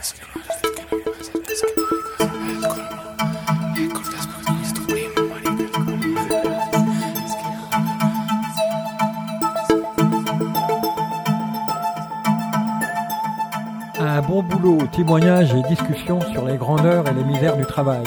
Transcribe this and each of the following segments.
Un bon boulot, témoignages et discussions sur les grandeurs et les misères du travail.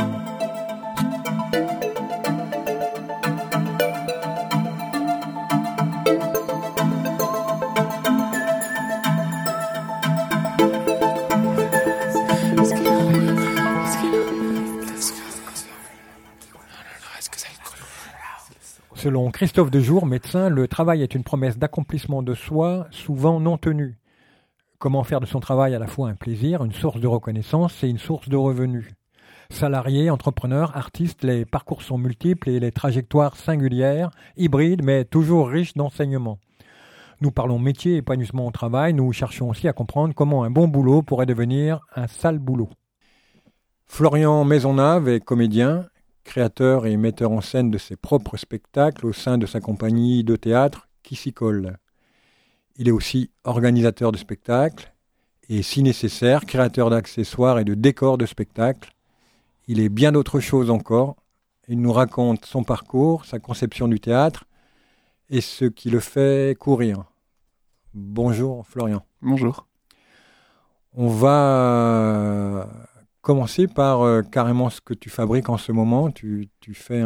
Selon Christophe Dejour, médecin, le travail est une promesse d'accomplissement de soi, souvent non tenue. Comment faire de son travail à la fois un plaisir, une source de reconnaissance et une source de revenus. Salariés, entrepreneurs, artistes, les parcours sont multiples et les trajectoires singulières, hybrides, mais toujours riches d'enseignements. Nous parlons métier et épanouissement au travail, nous cherchons aussi à comprendre comment un bon boulot pourrait devenir un sale boulot. Florian Maisonnave est comédien, créateur et metteur en scène de ses propres spectacles au sein de sa compagnie de théâtre Qui s'y colle. Il est aussi organisateur de spectacles et, si nécessaire, créateur d'accessoires et de décors de spectacles. Il est bien d'autres choses encore. Il nous raconte son parcours, sa conception du théâtre et ce qui le fait courir. Bonjour Florian. Bonjour. On va commencer par carrément ce que tu fabriques en ce moment. Tu fais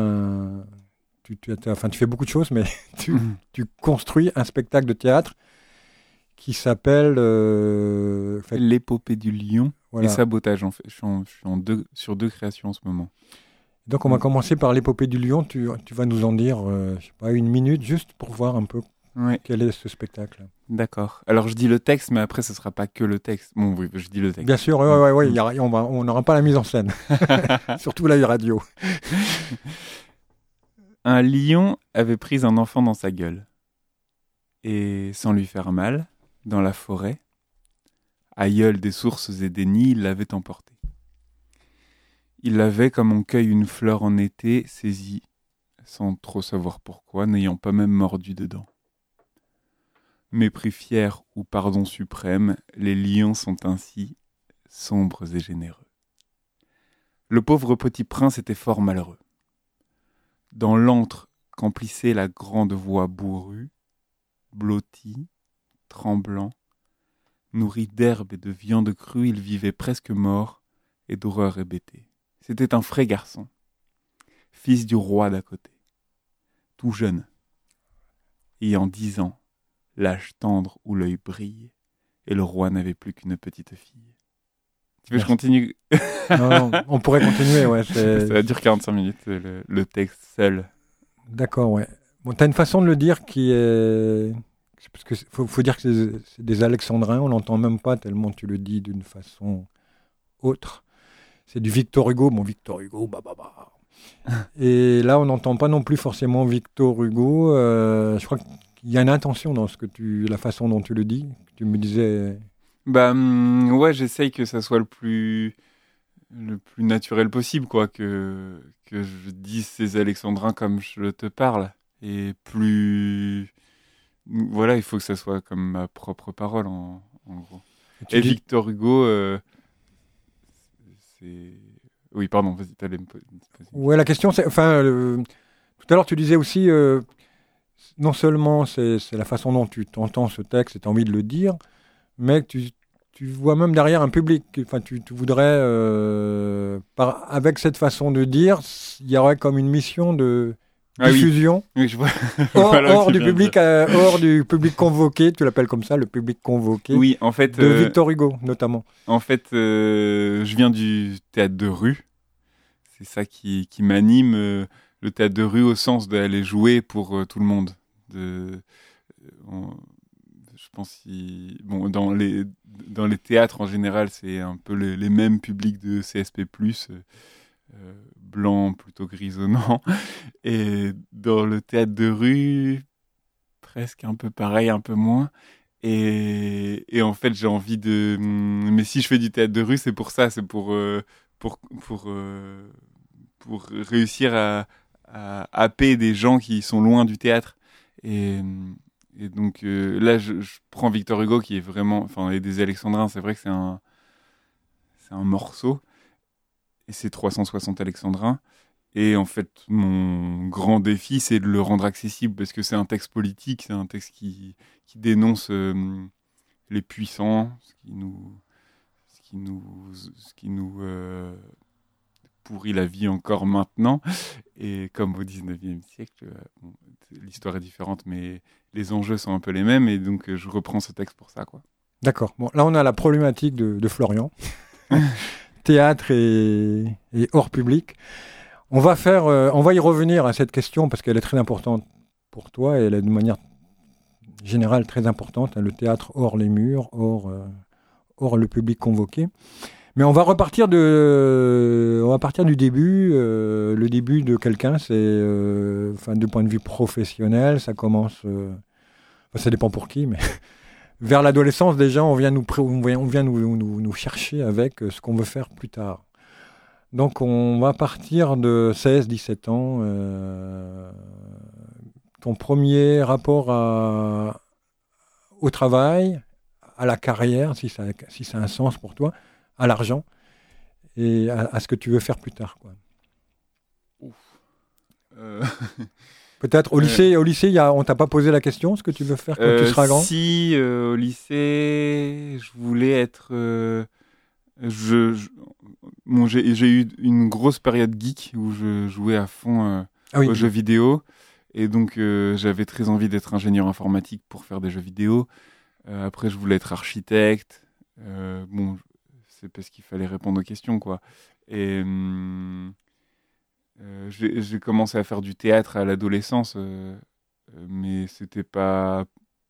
tu fais beaucoup de choses, mais tu construis un spectacle de théâtre qui s'appelle L'épopée du lion, voilà. Et sabotage. En fait. Je suis sur deux créations en ce moment. Donc on va commencer par l'épopée du lion. Tu vas nous en dire, je sais pas, une minute juste pour voir un peu quel est ce spectacle. D'accord. Alors je dis le texte, mais après ce sera pas que le texte. Bon, oui, je dis le texte. Bien sûr, ouais. On n'aura pas la mise en scène, surtout la radio. Un lion avait pris un enfant dans sa gueule. Et sans lui faire mal, dans la forêt, aïeul des sources et des nids, il l'avait emporté. Il l'avait, comme on cueille une fleur en été, saisi, sans trop savoir pourquoi, n'ayant pas même mordu dedans. Mépris fier ou pardon suprême, les lions sont ainsi, sombres et généreux. Le pauvre petit prince était fort malheureux. Dans l'antre qu'emplissait la grande voix bourrue, blotti, tremblant, nourri d'herbe et de viande crue, il vivait presque mort et d'horreur hébété. C'était un frais garçon, fils du roi d'à côté, tout jeune, ayant 10 ans, l'âge tendre où l'œil brille, et le roi n'avait plus qu'une petite fille. Tu veux que je continue? Non, on pourrait continuer, ouais. Ça dure 45 minutes, le texte seul. D'accord, ouais. Bon, t'as une façon de le dire qui est... Parce que faut dire que c'est des alexandrins, on n'entend même pas tellement tu le dis d'une façon autre. C'est du Victor Hugo, Victor Hugo, Et là, on n'entend pas non plus forcément Victor Hugo. Je crois qu'il y a une intention dans la façon dont tu le dis. Tu me disais... ouais, j'essaye que ça soit le plus naturel possible, quoi, que je dise ces alexandrins comme je te parle. Et plus... Voilà, il faut que ça soit comme ma propre parole, en gros. Et Victor Hugo, c'est... Oui, pardon, vas-y, t'allais me poser. Ouais, la question, c'est... tout à l'heure, tu disais aussi, non seulement c'est la façon dont tu t'entends ce texte et tu as envie de le dire, mais tu vois même derrière un public. Enfin, tu voudrais, avec cette façon de dire, il y aurait comme une mission de diffusion. Oui, je vois. hors du public convoqué, tu l'appelles comme ça, le public convoqué. Oui, en fait. De Victor Hugo, notamment. En fait, je viens du théâtre de rue. C'est ça qui m'anime. Le théâtre de rue au sens d'aller jouer pour tout le monde. Je pense dans les théâtres en général, c'est un peu les mêmes publics de CSP+, blanc plutôt grisonnant, et dans le théâtre de rue, presque un peu pareil, un peu moins. Et en fait, j'ai envie de... Mais si je fais du théâtre de rue, c'est pour ça, c'est pour réussir à happer des gens qui sont loin du théâtre. Et donc là, je prends Victor Hugo qui est vraiment... Enfin, et des Alexandrins, c'est vrai que c'est un morceau, et c'est 360 alexandrins. Et en fait, mon grand défi, c'est de le rendre accessible, parce que c'est un texte politique, c'est un texte qui dénonce les puissants, ce qui nous pourrit la vie encore maintenant. Et comme au 19e siècle, bon, l'histoire est différente, mais les enjeux sont un peu les mêmes, et donc je reprends ce texte pour ça, quoi. D'accord. Bon, là, on a la problématique de Florian. Théâtre et hors public. On va y revenir à cette question parce qu'elle est très importante pour toi et elle est de manière générale très importante. Hein, le théâtre hors les murs, hors le public convoqué. Mais on va partir du début. Le début de quelqu'un, c'est, du point de vue professionnel, ça commence. Ça dépend pour qui, mais vers l'adolescence déjà, on vient nous chercher avec ce qu'on veut faire plus tard. Donc on va partir de 16-17 ans. Ton premier rapport au travail, à la carrière, si ça a un sens pour toi, à l'argent et à ce que tu veux faire plus tard, quoi. Peut-être au lycée, on t'a pas posé la question, ce que tu veux faire quand tu seras grand? Si, au lycée, je voulais être... j'ai eu une grosse période geek où je jouais à fond aux jeux vidéo. Et donc, j'avais très envie d'être ingénieur informatique pour faire des jeux vidéo. Après, je voulais être architecte. C'est parce qu'il fallait répondre aux questions, quoi. Et j'ai commencé à faire du théâtre à l'adolescence, mais c'était pas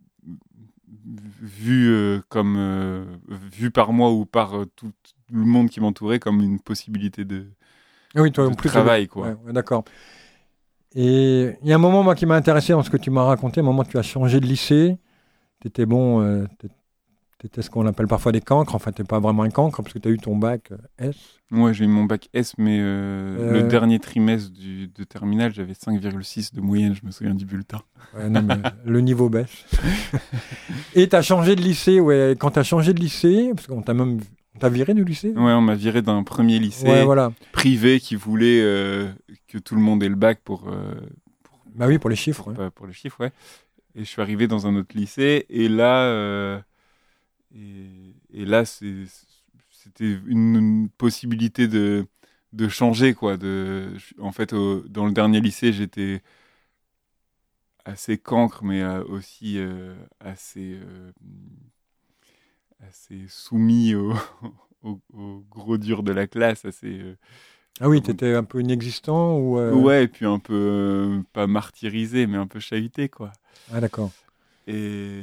vu par moi ou par tout le monde qui m'entourait comme une possibilité de travail, quoi. Ouais, d'accord. Et il y a un moment, moi, qui m'a intéressé dans ce que tu m'as raconté, un moment où tu as changé de lycée. T'étais bon, t'étais ce qu'on appelle parfois des cancres. Enfin, t'es pas vraiment un cancre parce que tu as eu ton bac S. Ouais, j'ai eu mon bac S, mais le dernier trimestre de terminale, j'avais 5,6 de moyenne, je me souviens du bulletin. Ouais, non, mais le niveau baisse. Et tu as changé de lycée, ouais. Quand tu as changé de lycée, parce qu'on t'a viré du lycée? Ouais, on m'a viré d'un premier lycée privé qui voulait que tout le monde ait le bac pour les chiffres. Pour les chiffres, ouais. Et je suis arrivé dans un autre lycée, et là, c'était une possibilité de changer, quoi. En fait, dans le dernier lycée, j'étais assez cancre, mais aussi assez soumis au gros dur de la classe, Ah oui, t'étais un peu inexistant ou Ouais, et puis un peu pas martyrisé, mais un peu chahuté, quoi. Ah d'accord. Et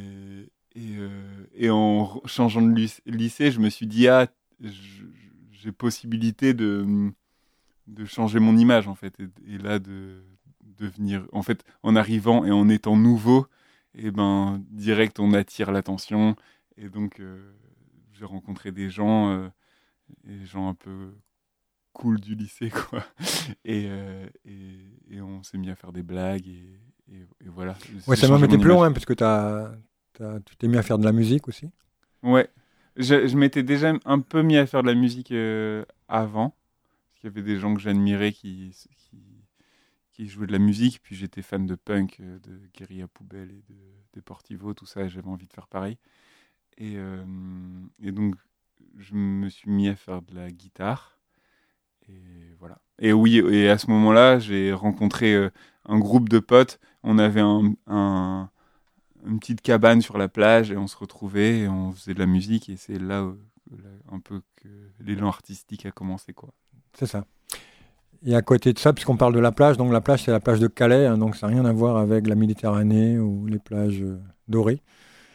en changeant de lycée, je me suis dit, j'ai possibilité de changer mon image, en fait. Et là, de devenir... En fait, en arrivant et en étant nouveau, direct, on attire l'attention. Et donc, j'ai rencontré des gens un peu cool du lycée, quoi. Et on s'est mis à faire des blagues, et voilà. Ouais, ça m'a mis plus loin, parce que tu t'es mis à faire de la musique aussi. Ouais, je m'étais déjà un peu mis à faire de la musique avant, parce qu'il y avait des gens que j'admirais qui jouaient de la musique, puis j'étais fan de punk, de Guérilla Poubelle et de Deportivo, tout ça, et j'avais envie de faire pareil. Et donc, je me suis mis à faire de la guitare. Et voilà. Et oui, et à ce moment-là, j'ai rencontré un groupe de potes. On avait une petite cabane sur la plage, et on se retrouvait et on faisait de la musique. Et c'est là un peu que l'élan artistique a commencé, quoi. C'est ça. Et à côté de ça, puisqu'on parle de la plage, donc la plage, c'est la plage de Calais, hein, donc ça n'a rien à voir avec la Méditerranée ou les plages dorées.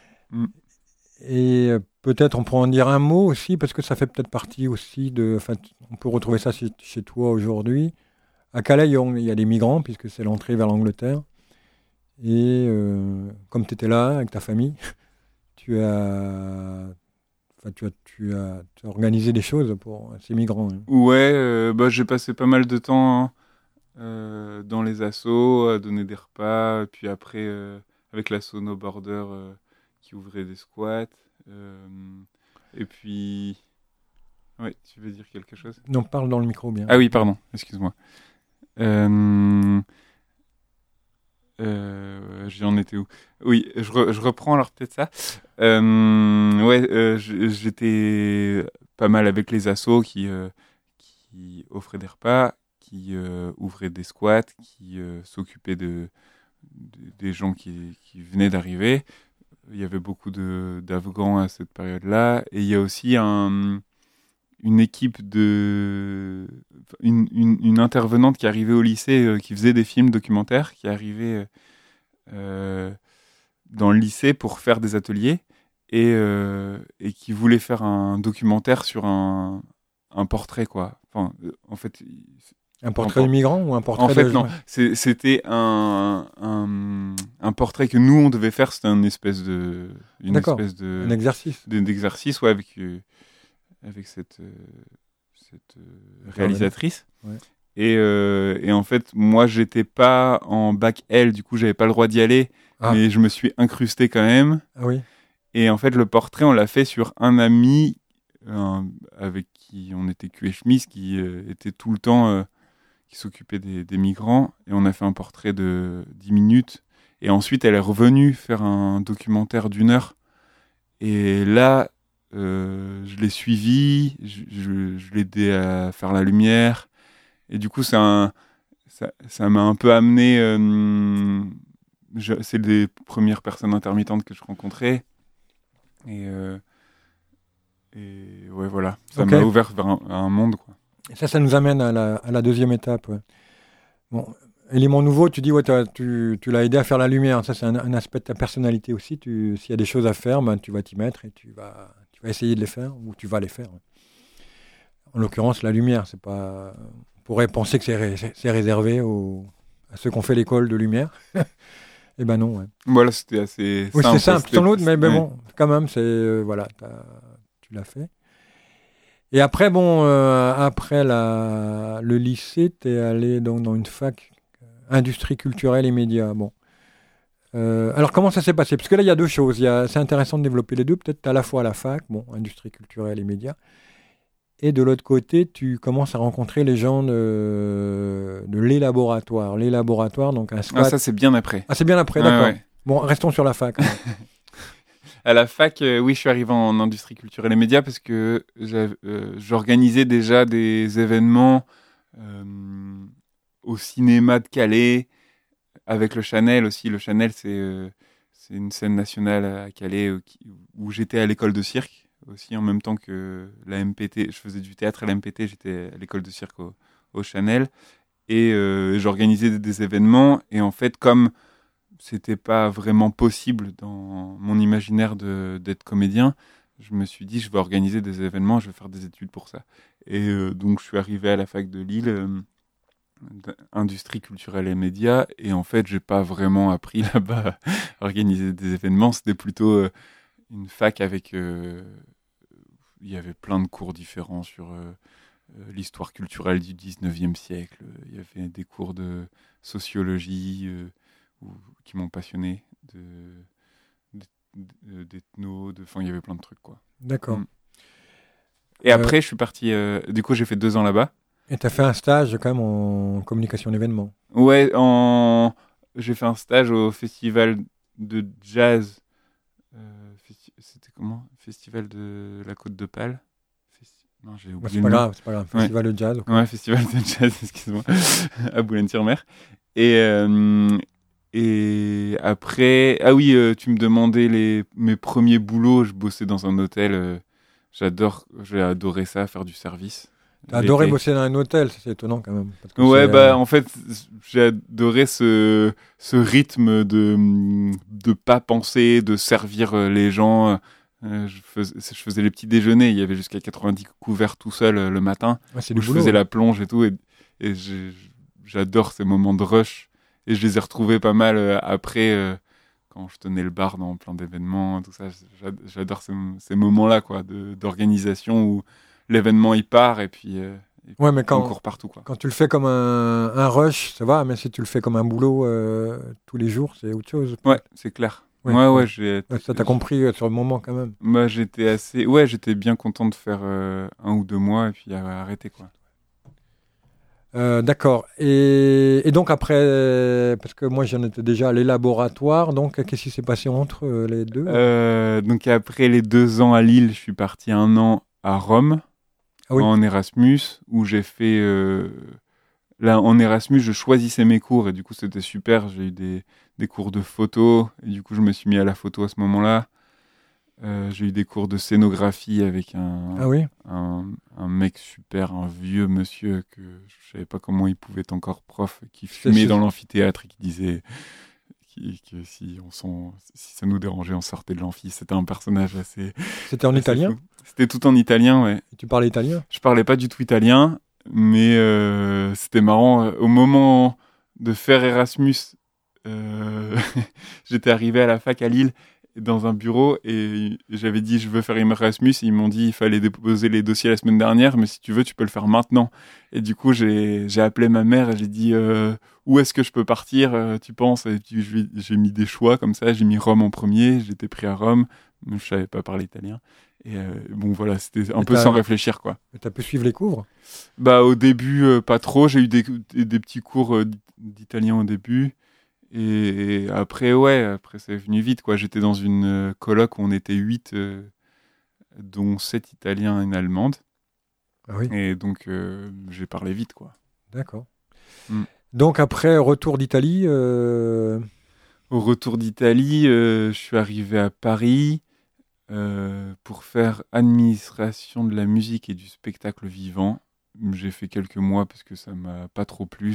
Et peut-être on pourrait en dire un mot aussi, parce que ça fait peut-être partie aussi on peut retrouver ça chez toi aujourd'hui. À Calais, il y a des migrants, puisque c'est l'entrée vers l'Angleterre. Et comme tu étais là avec ta famille, tu as organisé des choses pour ces migrants. Hein. Ouais, j'ai passé pas mal de temps dans les assos, à donner des repas, puis après avec l'asso No Border qui ouvrait des squats. Et puis Oui, tu veux dire quelque chose? Non, parle dans le micro bien. Ah oui, pardon, excuse-moi. J'en étais où? Oui, je reprends alors peut-être ça. J'étais pas mal avec les assos qui offraient des repas, qui ouvraient des squats, qui s'occupaient des gens qui venaient d'arriver. Il y avait beaucoup d'Afghans à cette période-là. Et il y a aussi une équipe une intervenante qui arrivait au lycée, qui faisait des films documentaires, qui arrivait dans le lycée pour faire des ateliers et qui voulait faire un documentaire sur un portrait, quoi. Enfin, en fait, Un portrait de migrant ou un portrait de... non, c'était un portrait que nous on devait faire. C'était une espèce de un exercice d'exercice, ouais, avec cette réalisatrice. Ouais. Et en fait, moi, j'étais pas en bac L, du coup, j'avais pas le droit d'y aller, mais je me suis incrusté quand même. Ah oui. Et en fait, le portrait, on l'a fait sur un ami avec qui on était cul et chemise, qui était tout le temps, qui s'occupait des migrants. Et on a fait un portrait de 10 minutes. Et ensuite, elle est revenue faire un documentaire d'1 heure. Et là, je l'ai suivi, je l'ai aidé à faire la lumière. Et du coup, ça m'a un peu amené. C'est les premières personnes intermittentes que je rencontrais. Et ouais, voilà. Ça m'a ouvert vers un monde, quoi. Et ça nous amène à la deuxième étape. Ouais. Bon, élément nouveau, tu dis, ouais, tu l'as aidé à faire la lumière. Ça, c'est un aspect de ta personnalité aussi. S'il y a des choses à faire, ben, tu vas t'y mettre et tu vas essayer de les faire ou tu vas les faire. En l'occurrence, la lumière, c'est pas... On pourrait penser que c'est réservé à ceux qui ont fait l'école de lumière. Eh ben non, ouais. Voilà, c'était assez simple. Oui, c'est simple, sans doute, mais ouais. bon, quand même, voilà, tu l'as fait. Et après, bon, après le lycée, tu es allé dans une fac industrie culturelle et médias. Bon. Alors, comment ça s'est passé? Parce que là, il y a deux choses. C'est intéressant de développer les deux. Peut-être à la fois à la fac, bon, industrie culturelle et médias. Et de l'autre côté, tu commences à rencontrer les gens de les laboratoires. Les laboratoires, donc un squat. Ah, ça, c'est bien après. Ah, c'est bien après, d'accord. Ouais. Bon, restons sur la fac. À la fac, oui, je suis arrivé en industrie culturelle et médias parce que j'organisais déjà des événements au cinéma de Calais, avec le Chanel aussi. Le Chanel, c'est une scène nationale à Calais où j'étais à l'école de cirque aussi en même temps que la MPT. Je faisais du théâtre à la MPT, j'étais à l'école de cirque au Chanel. Et j'organisais des événements. Et en fait, comme c'était pas vraiment possible dans mon imaginaire d'être comédien, je me suis dit, je vais organiser des événements, je vais faire des études pour ça. Et donc, je suis arrivé à la fac de Lille, industrie culturelle et médias, et en fait, j'ai pas vraiment appris là-bas à organiser des événements. C'était plutôt une fac avec... il y avait plein de cours différents sur l'histoire culturelle du 19e siècle. Il y avait des cours de sociologie qui m'ont passionné, d'ethno, enfin, il y avait plein de trucs, quoi. D'accord. Et après, je suis parti... du coup, j'ai fait 2 ans là-bas. Et tu as fait un stage quand même en communication d'événements. Ouais, j'ai fait un stage au festival de jazz. C'était comment? Festival de la Côte d'Opale. Non, j'ai oublié. C'est pas grave, c'est pas grave. Festival de jazz. Ouais, festival de jazz, excuse-moi, à Boulogne-sur-Mer. Et après, ah oui, tu me demandais mes premiers boulots. Je bossais dans un hôtel. J'ai adoré ça, faire du service. T'as adoré bosser dans un hôtel, c'est étonnant quand même. Parce que ouais, en fait, j'ai adoré ce rythme de pas penser, de servir les gens. Je faisais les petits déjeuners. Il y avait jusqu'à 90 couverts tout seul le matin. Ouais, où je faisais la plonge et tout. Et j'adore ces moments de rush. Et je les ai retrouvés pas mal après, quand je tenais le bar dans plein d'événements, tout ça. J'adore ces moments-là, quoi, d'organisation où l'événement il part et puis ouais, mais on court partout, quoi. Quand tu le fais comme un rush, ça va, mais si tu le fais comme un boulot tous les jours, c'est autre chose. Ouais, c'est clair. Ouais, Ouais, ouais. j'ai... Ouais, ça, t'as compris sur le moment quand même. Bah, j'étais assez... Ouais, j'étais bien content de faire 1 ou 2 mois et puis arrêter, quoi. D'accord. Et donc après, parce que moi j'en étais déjà à les laboratoires, donc qu'est-ce qui s'est passé entre les deux? Donc après les 2 ans à Lille, je suis parti 1 an à Rome, Ah oui, en Erasmus, où j'ai fait... Là, en Erasmus, je choisissais mes cours et du coup, c'était super. J'ai eu des cours de photo et du coup, je me suis mis à la photo à ce moment-là. J'ai eu des cours de scénographie avec ah oui, un mec super, un vieux monsieur que je savais pas comment il pouvait être encore prof, qui C'est- fumait c'est- dans l'amphithéâtre et qui disait que si ça nous dérangeait, on sortait de l'amphi. C'était un personnage c'était en assez italien? fou. C'était tout en italien, ouais. Tu parlais italien? Je parlais pas du tout italien, mais c'était marrant. Au moment de faire Erasmus, euh, j'étais arrivé à la fac à Lille dans un bureau et j'avais dit je veux faire Erasmus. Et ils m'ont dit il fallait déposer les dossiers la semaine dernière, mais si tu veux, tu peux le faire maintenant. Et du coup, j'ai appelé ma mère et j'ai dit où est-ce que je peux partir, tu penses? Et puis j'ai mis des choix comme ça. J'ai mis Rome en premier. J'étais pris à Rome, mais je savais pas parler italien. Et bon, voilà, c'était un Et peu sans réfléchir, quoi. t'as pu suivre les cours? Bah, au début, pas trop. J'ai eu des petits cours d'italien au début. Et après, ouais, après, c'est venu vite, quoi. J'étais dans une coloc où on était 8, dont 7 Italiens et une Allemande. Ah oui, Et donc, j'ai parlé vite, quoi. d'accord. Mm. Donc après, retour d'Italie, Au retour d'Italie, je suis arrivé à Paris pour faire administration de la musique et du spectacle vivant. J'ai fait quelques mois parce que ça m'a pas trop plu.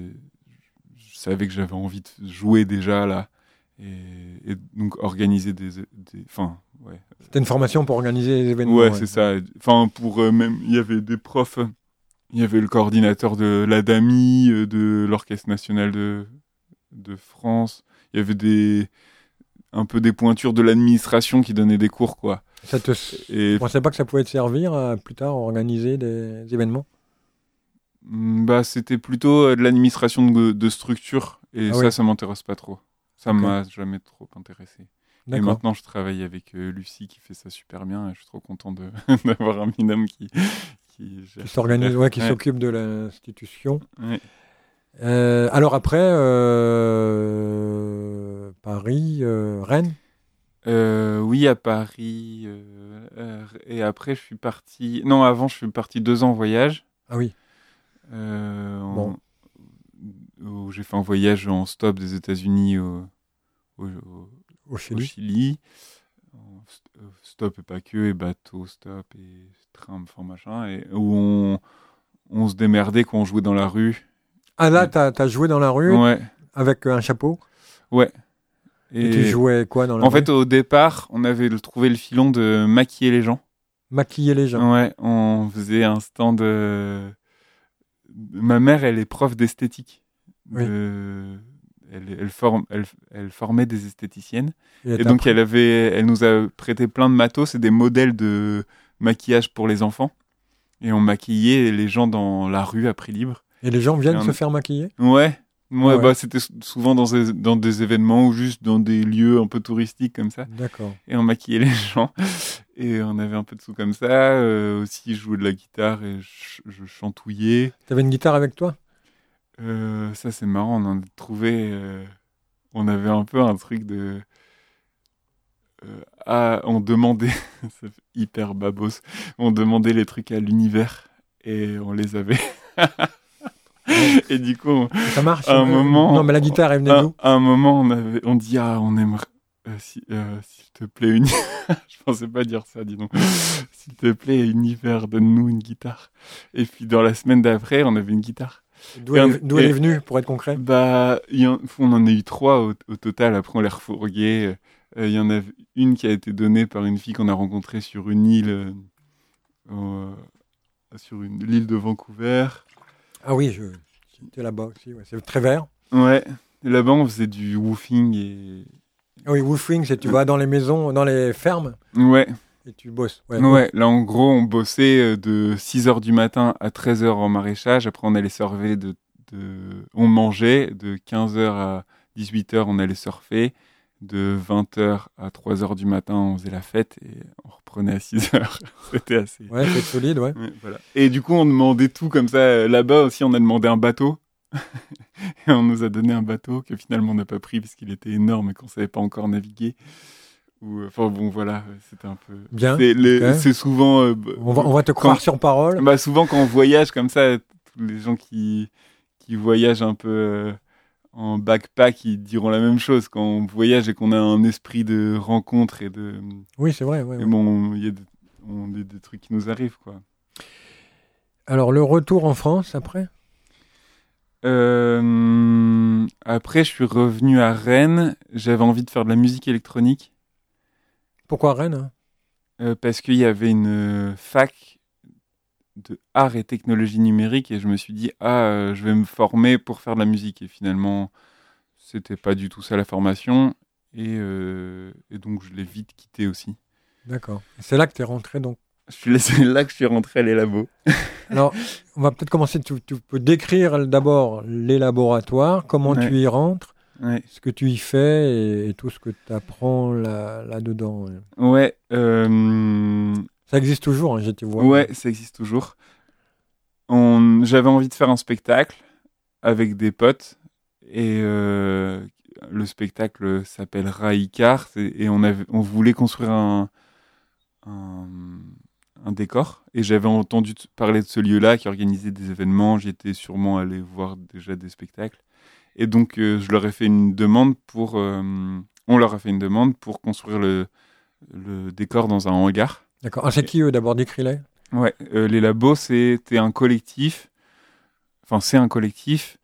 Je savais que j'avais envie de jouer déjà là. Et donc organiser enfin, ouais. c'était une formation pour organiser les événements. Ouais, Ouais. c'est ça. Enfin, pour même, il y avait des profs. Il y avait le coordinateur de l'ADAMI, de l'Orchestre national de France. Il y avait un peu des pointures de l'administration qui donnaient des cours, quoi. Ça te... Et Tu pensais pas que ça pouvait te servir plus tard à organiser des événements? bah, c'était plutôt de l'administration de structure. Et Ah ça, oui. ça m'intéresse pas trop. Ça Ok. m'a jamais trop intéressé. Et D'accord. maintenant, je travaille avec Lucie qui fait ça super bien. Et je suis trop content d'avoir un binôme qui gère Qui s'organise, super. ouais, qui Ouais, s'occupe de l'institution. ouais. Alors après, Paris, Rennes. Oui, à Paris. Et après, je suis parti. Non, avant, je suis parti 2 ans en voyage. Ah oui, Bon. Où j'ai fait un voyage en stop des États-Unis au, au au Chili. Chili. Stop et pas que, et bateau, stop et train, enfin machin. Et où on se démerdait quand on jouait dans la rue. Ah là, t'as joué dans la rue Ouais, avec un chapeau. ouais. Et tu jouais quoi dans la En rue? fait, au départ, on avait trouvé le filon de maquiller les gens. Maquiller les gens. Ouais, on faisait un stand. Ma mère, elle est prof d'esthétique. Oui. Elle formait des esthéticiennes. Et Et t'as donc, appris- elle nous a prêté plein de matos et des modèles de maquillage pour les enfants. Et on maquillait les gens dans la rue à prix libre. Et les gens viennent Et se faire maquiller? Ouais. Ouais, Ah ouais. bah, c'était souvent dans des événements ou juste dans des lieux un peu touristiques comme ça. D'accord. Et on maquillait les gens. Et on avait un peu de sous comme ça. Aussi, je jouais de la guitare et je chantouillais. T'avais une guitare avec toi? Ça, c'est marrant. On en a trouvé. On avait un peu un truc de. On demandait. Ça fait hyper babos. On demandait les trucs à l'univers. Et on les avait. Et du coup, Ça marche? à un moment. Non, mais la guitare, elle venait d'où? À un moment, on dit on aimerait. S'il te plaît, je pensais pas dire ça, dis donc. S'il te plaît, Univers, donne-nous une guitare. Et puis dans la semaine d'après, on avait une guitare. D'où elle est venue, pour être concret? Bah, on en a eu 3 au total. Après, on les refourguait. Il y en a une qui a été donnée par une fille qu'on a rencontrée sur une île, sur l'île de Vancouver. Ah oui, j'étais là-bas aussi. Ouais. C'est très vert. Ouais. Et là-bas, on faisait du woofing et. Ah oui, woofing, c'est tu vas dans les maisons, dans les fermes Ouais. et tu bosses. Ouais. Ouais, là en gros on bossait de 6h du matin à 13h en maraîchage, après on allait surfer on mangeait, de 15h à 18h on allait surfer, de 20h à 3h du matin, on faisait la fête et on reprenait à 6h. C'était assez... Ouais, c'est solide, ouais. Ouais, voilà. Et du coup, on demandait tout comme ça. Là-bas aussi, on a demandé un bateau. Et on nous a donné un bateau que finalement on n'a pas pris parce qu'il était énorme et qu'on savait pas encore naviguer. Enfin bon, voilà, c'était un peu... Bien. C'est souvent... On va te croire sur parole. Bah, souvent quand on voyage comme ça, tous les gens qui voyagent un peu en backpack, ils diront la même chose. Quand on voyage et qu'on a un esprit de rencontre et de... Oui, c'est vrai. Ouais, et ouais. bon, il y a des trucs qui nous arrivent, quoi. Alors, le retour en France après? Après, je suis revenu à Rennes. J'avais envie de faire de la musique électronique. Pourquoi Rennes? Parce qu'il y avait une fac de art et technologie numérique et je me suis dit, je vais me former pour faire de la musique. Et finalement, c'était pas du tout ça la formation. Et donc, je l'ai vite quitté aussi. D'accord. C'est là que tu es rentré, donc. C'est là que je suis rentré à les labos. Alors, on va peut-être commencer. Tu peux décrire d'abord les laboratoires, comment tu y rentres, ce que tu y fais et tout ce que tu apprends là-dedans. Ouais. Ça existe toujours, hein, je te vois. Ouais, ça existe toujours. J'avais envie de faire un spectacle avec des potes et le spectacle s'appelle Raïkar et on voulait construire un décor et j'avais entendu parler de ce lieu-là qui organisait des événements. J'étais sûrement allé voir déjà des spectacles et donc je leur ai fait une demande on leur a fait une demande pour construire le décor dans un hangar. D'accord. C'est qui eux d'abord? Décris-les. Ouais, les labos c'était un collectif. Enfin, c'est un collectif.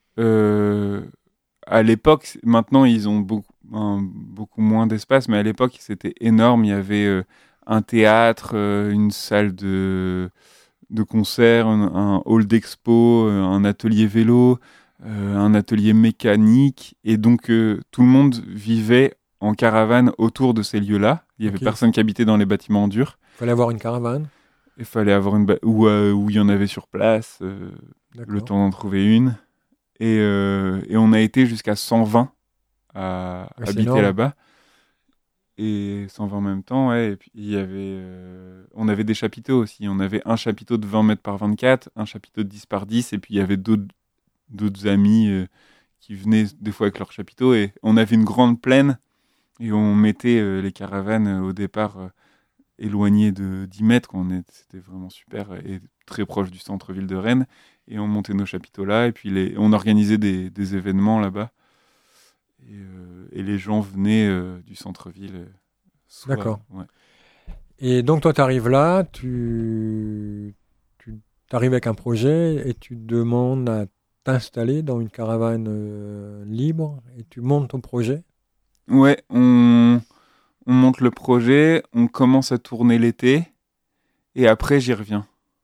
À l'époque, maintenant ils ont beaucoup moins d'espace, mais à l'époque c'était énorme. Il y avait un théâtre, une salle de concert, un hall d'expo, un atelier vélo, un atelier mécanique. Et donc, tout le monde vivait en caravane autour de ces lieux-là. Il n'y avait personne qui habitait dans les bâtiments en dur. Il fallait avoir une caravane. Il fallait avoir où il y en avait sur place, le temps d'en trouver une. Et on a été jusqu'à 120 à habiter là-bas. Et 120 en même temps, ouais. Et puis on avait des chapiteaux aussi. On avait un chapiteau de 20 mètres par 24, un chapiteau de 10 par 10, et puis il y avait d'autres amis qui venaient des fois avec leur chapiteau. Et on avait une grande plaine, et on mettait les caravanes au départ éloignées de 10 mètres. C'était vraiment super, et très proche du centre-ville de Rennes. Et on montait nos chapiteaux là, et puis on organisait des événements là-bas. Et les gens venaient du centre-ville. D'accord. Ouais. Et donc, toi, tu arrives là, tu arrives avec un projet et tu demandes à t'installer dans une caravane libre et tu montes ton projet. Ouais, on monte le projet, on commence à tourner l'été et après, j'y reviens.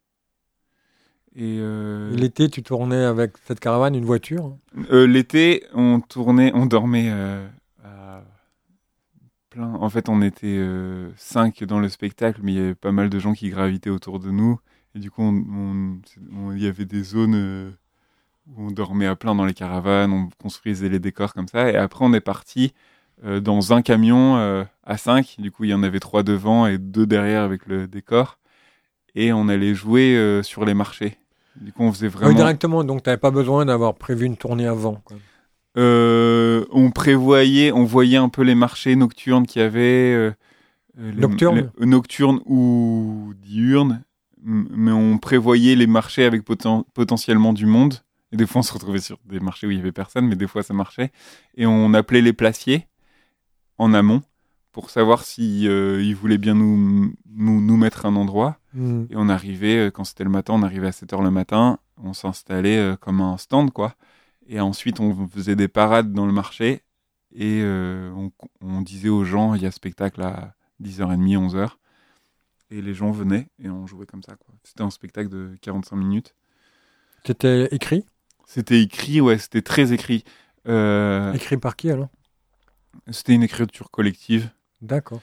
Et l'été, tu tournais avec cette caravane, une voiture? L'été, on dormait à plein. En fait, on était 5 dans le spectacle, mais il y avait pas mal de gens qui gravitaient autour de nous. Et du coup, il y avait des zones où on dormait à plein dans les caravanes, on construisait les décors comme ça. Et après, on est parti dans un camion à 5. Du coup, il y en avait 3 devant et 2 derrière avec le décor. Et on allait jouer sur les marchés. Du coup, on faisait vraiment... Oui, directement, donc tu n'avais pas besoin d'avoir prévu une tournée avant, quoi. On voyait un peu les marchés nocturnes qu'il y avait. Nocturnes ou diurnes. Mais on prévoyait les marchés avec potentiellement du monde. Et des fois, on se retrouvait sur des marchés où il n'y avait personne, mais des fois, ça marchait. Et on appelait les placiers en amont pour savoir si ils voulaient bien nous mettre un endroit. Et on arrivait, quand c'était le matin, on arrivait à 7h le matin, on s'installait comme un stand, quoi. Et ensuite, on faisait des parades dans le marché et on disait aux gens, il y a spectacle à 10h30, 11h. Et les gens venaient et on jouait comme ça, quoi. C'était un spectacle de 45 minutes. C'était écrit? C'était écrit, ouais, c'était très écrit. Écrit par qui, alors? C'était une écriture collective. D'accord.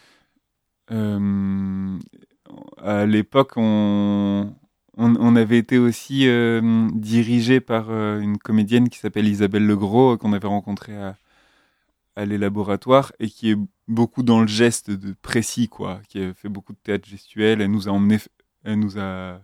À l'époque, on avait été aussi dirigé par une comédienne qui s'appelle Isabelle Legros, qu'on avait rencontrée à l'élaboratoire et qui est beaucoup dans le geste de précis, quoi, qui a fait beaucoup de théâtre gestuel. Elle nous a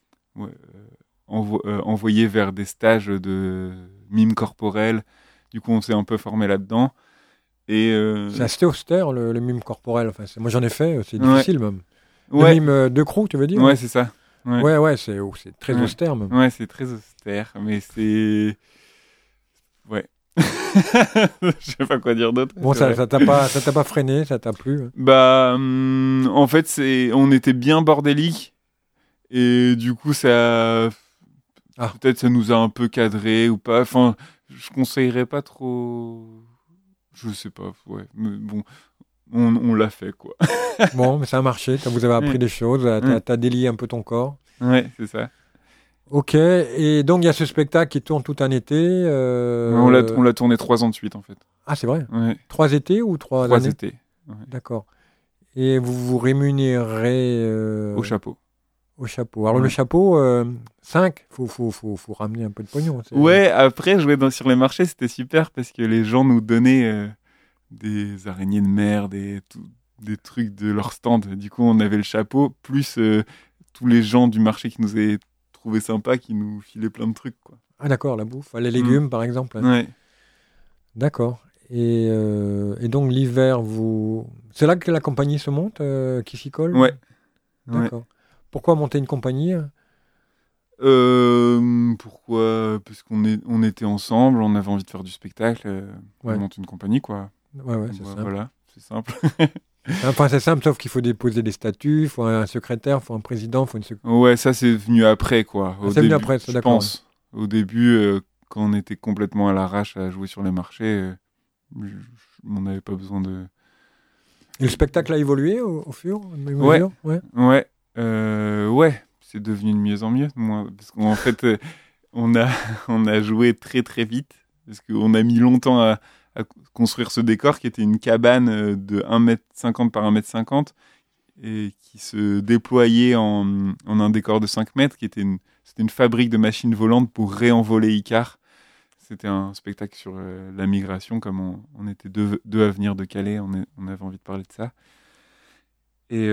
envoyé vers des stages de mime corporel. Du coup, on s'est un peu formé là-dedans. Et C'est assez austère, le mime corporel. Enfin, moi, j'en ai fait, c'est Ouais. difficile même. Le ouais, mime de crew, tu veux dire? ouais, c'est ça. Ouais. Ouais, c'est très Ouais. austère même. Ouais, c'est très austère, mais c'est... Ouais. Je sais pas quoi dire d'autre. Bon, c'est vrai. ça t'a pas freiné, ça t'a plu? Bah, en fait, on était bien bordélique, et du coup, ça... Ah. Peut-être ça nous a un peu cadré ou pas. Enfin, je conseillerais pas trop... Je sais pas, ouais. Mais bon, on l'a fait, quoi. Bon, mais ça a marché, vous avez appris Ouais. des choses, t'as délié un peu ton corps. Ouais, c'est ça. Ok, et donc il y a ce spectacle qui tourne tout un été. On l'a tourné 3 ans de suite, en fait. Ah, c'est vrai? Ouais. 3 étés ou 3 3 années? étés. Ouais. D'accord. Et vous vous rémunérez Au chapeau. au chapeau. Alors le Ouais. chapeau, 5, faut ramener un peu de pognon. Ouais, après, jouer sur les marchés, c'était super parce que les gens nous donnaient des araignées de mer, des trucs de leur stand. Du coup, on avait le chapeau, plus tous les gens du marché qui nous avaient trouvé sympa, qui nous filaient plein de trucs, quoi. Ah d'accord, la bouffe. Les légumes, par exemple. Ouais. D'accord. Et donc l'hiver, c'est là que la compagnie se monte, qui s'y colle? Ouais. Ouais. D'accord. Pourquoi monter une compagnie? Pourquoi? Parce on était ensemble, on avait envie de faire du spectacle, Ouais. on monte une compagnie, quoi. Ouais, c'est simple. Voilà, c'est simple. Enfin, c'est simple, sauf qu'il faut déposer des statuts, il faut un secrétaire, il faut un président, il faut une secrétaire. Ouais, ça c'est venu après, quoi. Au C'est venu début, après, c'est je d'accord. pense. Au début, quand on était complètement à l'arrache à jouer sur les marchés, on n'avait pas besoin de... Et le spectacle a évolué au fur et à Ouais. mesure? Ouais. Ouais, c'est devenu de mieux en mieux. Parce qu'en fait, on a joué très très vite. Parce qu'on a mis longtemps à construire ce décor qui était une cabane de 1,50 m par 1,50 m et qui se déployait en un décor de 5 mètres, c'était une fabrique de machines volantes pour réenvoler Icare. C'était un spectacle sur la migration, comme on était deux à venir de Calais, on avait envie de parler de ça. Et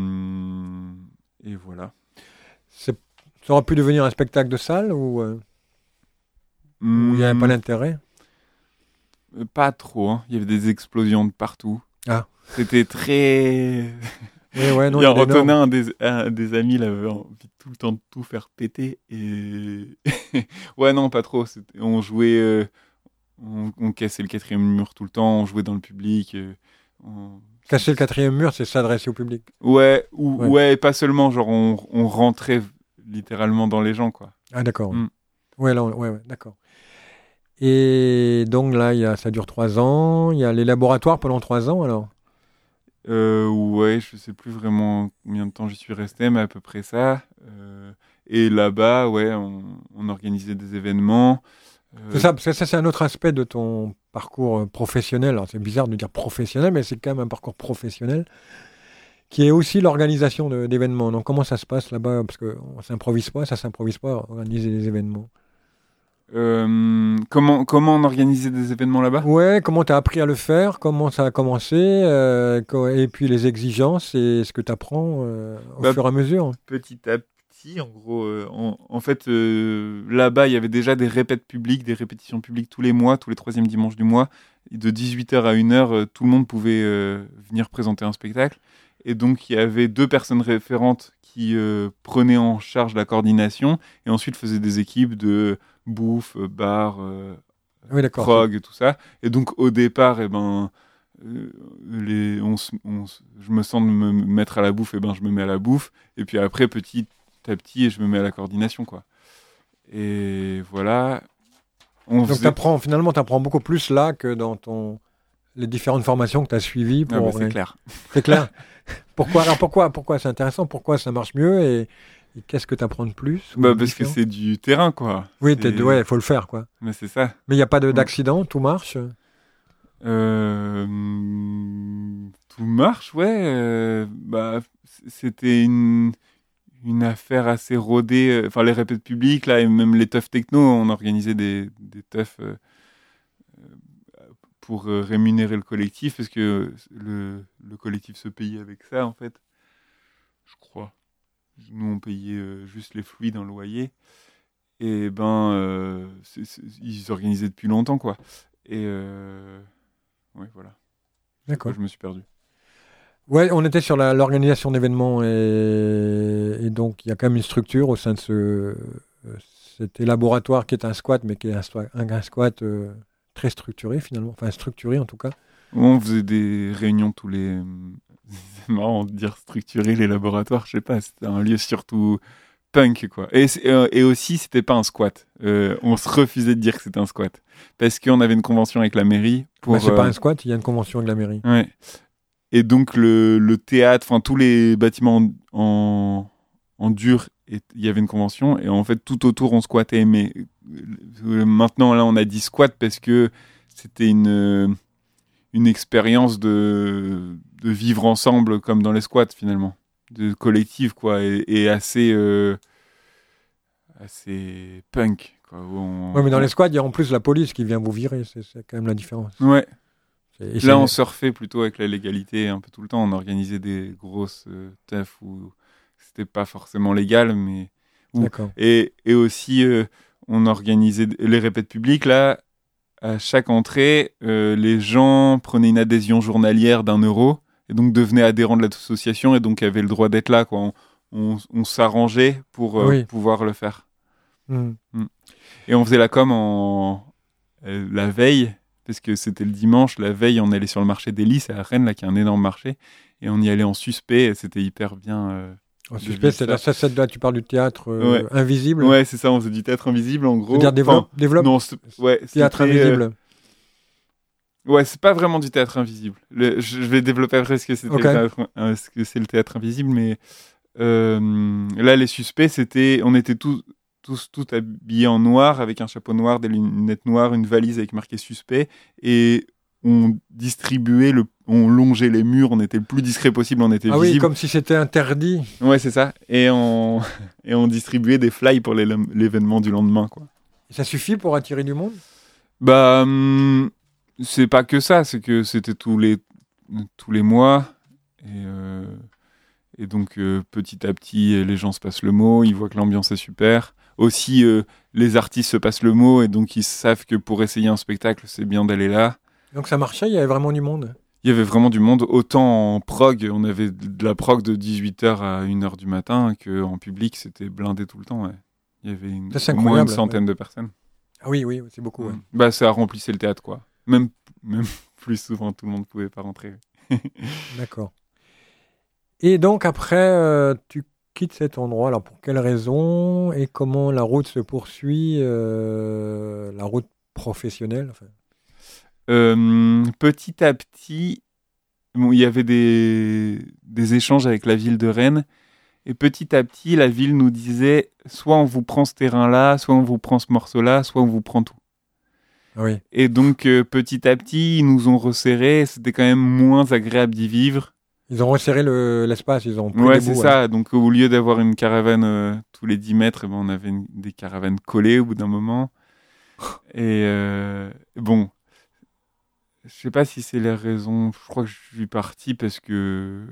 voilà. Ça aurait pu devenir un spectacle de salle ou il n'y avait pas d'intérêt? Pas trop, hein. Il y avait des explosions de partout. Ah. C'était très... Ouais, non, il y a il est énorme. un des amis, il avait envie tout le temps de tout faire péter. Et... ouais, non, pas trop. On jouait... on cassait le 4e mur tout le temps, on jouait dans le public. Casser le 4e mur, c'est s'adresser au public. Ouais, Ouais. pas seulement, genre on rentrait littéralement dans les gens, quoi. Ah d'accord. Mm. Ouais, là, ouais, d'accord. Et donc là, ça dure 3 ans. Il y a les laboratoires pendant 3 ans alors? Ouais, je sais plus vraiment combien de temps j'y suis resté, mais à peu près ça. Et là-bas, ouais, on organisait des événements. C'est ça, parce que ça, c'est un autre aspect de ton parcours professionnel. Alors, c'est bizarre de dire professionnel, mais c'est quand même un parcours professionnel qui est aussi l'organisation d'événements. Donc, comment ça se passe là-bas? Parce qu'on s'improvise pas, ça s'improvise pas, organiser des événements. Comment on organisait des événements là-bas? Ouais, comment tu as appris à le faire? Comment ça a commencé? Et puis les exigences et ce que tu apprends au fur et à mesure. Petit à petit, en gros. En fait, là-bas, il y avait déjà des des répétitions publiques tous les mois, tous les 3e dimanches du mois. Et de 18h à 1h, tout le monde pouvait venir présenter un spectacle. Et donc, il y avait 2 personnes référentes qui prenaient en charge la coordination et ensuite faisaient des équipes de bouffe, bar, Oui, d'accord. prog, tout ça. Et donc, au départ, je me sens de me mettre à la bouffe, je me mets à la bouffe. Et puis après, petit à petit, je me mets à la coordination, quoi. Et voilà. Donc, finalement, tu apprends beaucoup plus là que dans les différentes formations que tu as suivies. C'est clair. C'est clair. Pourquoi c'est intéressant? Pourquoi ça marche mieux? Et qu'est-ce que tu apprends de plus? Parce que c'est du terrain, quoi. Oui, il faut le faire, quoi. Mais c'est ça. Mais il n'y a pas d'accident, tout marche? Tout marche, ouais. C'était une affaire assez rodée. Enfin, les répètes publiques, là, et même les teufs techno, on organisait des teufs pour rémunérer le collectif, parce que le collectif se payait avec ça, en fait. Je crois. Nous, on payait juste les fluides, un loyer. Et ils organisaient depuis longtemps, quoi. Et ouais, voilà. D'accord. Je me suis perdu. Ouais, on était sur l'organisation d'événements et donc il y a quand même une structure au sein de cet laboratoire qui est un squat, mais qui est un squat très structuré finalement, enfin structuré en tout cas. On faisait des réunions tous les... C'est marrant de dire structurer les laboratoires, je sais pas, c'était un lieu surtout punk, quoi. Et aussi, c'était pas un squat. On se refusait de dire que c'était un squat. Parce qu'on avait une convention avec la mairie pour... c'est pas un squat, il y a une convention avec la mairie. Ouais. Et donc, le théâtre, enfin, tous les bâtiments en dur, il y avait une convention. Et en fait, tout autour, on squattait. Mais maintenant, là, on a dit squat parce que c'était une expérience de vivre ensemble comme dans les squats, finalement. De collectif, quoi. Et assez punk, quoi. Ouais, mais dans les squats, il y a en plus la police qui vient vous virer. C'est quand même la différence. Ouais. Et là, on surfait plutôt avec la légalité un peu tout le temps. On organisait des grosses teufs où c'était pas forcément légal, mais... D'accord. Et aussi, on organisait les répètes publiques. Là, à chaque entrée, les gens prenaient une adhésion journalière d'€1 et donc devenaient adhérents de l'association et donc avaient le droit d'être là, quoi. On s'arrangeait pour pouvoir le faire. Et on faisait la com la veille, parce que c'était le dimanche. La veille, on allait sur le marché des Lys à Rennes, là, qui est un énorme marché, et on y allait en suspect, et c'était hyper bien. En suspect, c'est là, tu parles du théâtre invisible. Ouais, c'est ça, on faisait du théâtre invisible, en gros. C'est-à-dire développe. Non, théâtre invisible. Ouais, c'est pas vraiment du théâtre invisible. Je vais développer après ce que c'était ce que c'est le théâtre invisible, mais là, les suspects, on était tous habillés en noir, avec un chapeau noir, des lunettes noires, une valise avec marqué suspect, et on distribuait, on longeait les murs, on était le plus discret possible, on était visible. Oui, comme si c'était interdit. Ouais, c'est ça. Et on distribuait des flyers pour l'événement du lendemain, quoi. Et ça suffit pour attirer du monde ? Bah, c'est pas que ça, c'est que c'était tous les mois, et donc petit à petit, les gens se passent le mot, ils voient que l'ambiance est super. Aussi, les artistes se passent le mot, et donc ils savent que pour essayer un spectacle, c'est bien d'aller là. Donc ça marchait, il y avait vraiment du monde ? Il y avait vraiment du monde, autant en prog, on avait de la prog de 18h à 1h du matin, qu'en public, c'était blindé tout le temps. Ouais. Il y avait au moins une centaine de personnes. Ah oui, c'est beaucoup. Ouais. Bah, ça remplissait le théâtre, quoi. Même plus souvent, tout le monde ne pouvait pas rentrer. D'accord. Et donc après, tu quittes cet endroit, alors pour quelles raisons et comment la route se poursuit, la route professionnelle enfin. Petit à petit, il y avait des échanges avec la ville de Rennes, et petit à petit, la ville nous disait soit on vous prend ce terrain-là, soit on vous prend ce morceau-là, soit on vous prend tout. Oui. Et donc, petit à petit, ils nous ont resserré, c'était quand même moins agréable d'y vivre. Ils ont resserré l'espace, ils ont pris ouais, des c'est bouts, ça. Donc, au lieu d'avoir une caravane tous les 10 mètres, on avait des caravanes collées au bout d'un moment. Et bon... Je sais pas si c'est la raison. Je crois que je suis parti parce que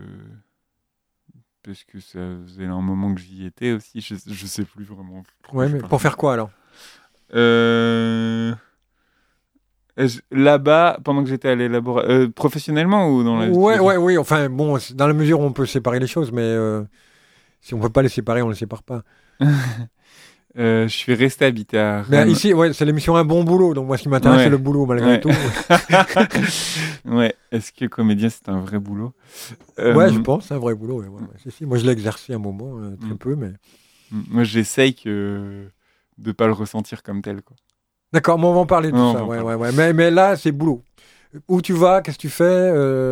ça faisait un moment que j'y étais aussi. Je sais plus vraiment. Ouais, mais pour faire quoi alors ? Là-bas, pendant que j'étais à l'élaboration, professionnellement ou dans la... Oui. Enfin, bon, dans la mesure où on peut séparer les choses, mais si on peut pas les séparer, on les sépare pas. Je suis resté habité à Rennes. Mais ici, c'est l'émission Un bon boulot. Donc moi, ce qui m'intéresse, c'est le boulot malgré tout. Ouais. Est-ce que comédien, c'est un vrai boulot ? Ouais, je pense, c'est un vrai boulot. Ouais. Si. Moi, je l'ai exercé un moment, très peu, mais. Moi, j'essaye de pas le ressentir comme tel, quoi. D'accord, mais on va en parler de ça. Ouais. Mais là, c'est boulot. Où tu vas ? Qu'est-ce que tu fais ?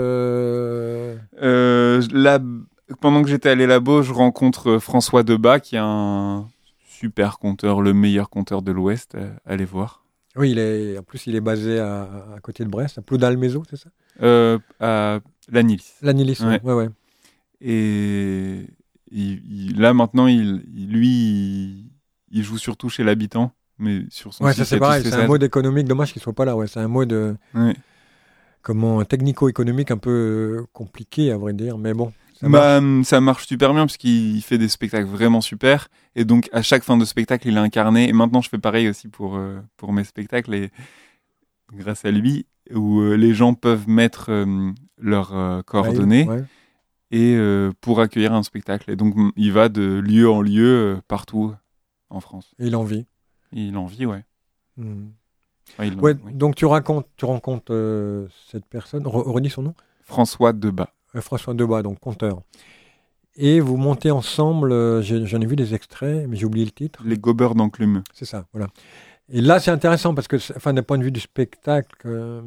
Là, pendant que j'étais à l'élabo, je rencontre François Debat, qui est un super conteur, le meilleur conteur de l'Ouest. Allez voir. Oui, il est basé à côté de Brest, à Ploudalmézo, c'est ça ? À Lannilis. Lannilis, ouais. Et là, maintenant, il joue surtout chez l'Habitant. Mais sur son site, ça c'est pareil, c'est un mode économique, dommage qu'il soit pas là, c'est un mode comment technico-économique un peu compliqué, à vrai dire, mais bon. Ça marche super bien parce qu'il fait des spectacles vraiment super. Et donc, à chaque fin de spectacle, il est incarné. Et maintenant, je fais pareil aussi pour mes spectacles. Et grâce à lui, où les gens peuvent mettre leurs coordonnées et pour accueillir un spectacle. Et donc, il va de lieu en lieu partout en France. Et il en vit. Il en vit, ouais. Oui. Donc, tu rencontres cette personne. Redis son nom. François Debat. François Debat, donc conteur. Et vous montez ensemble, j'en ai vu des extraits, mais j'ai oublié le titre. Les Gobeurs d'Enclume. C'est ça, voilà. Et là, c'est intéressant parce que, d'un point de vue du spectacle,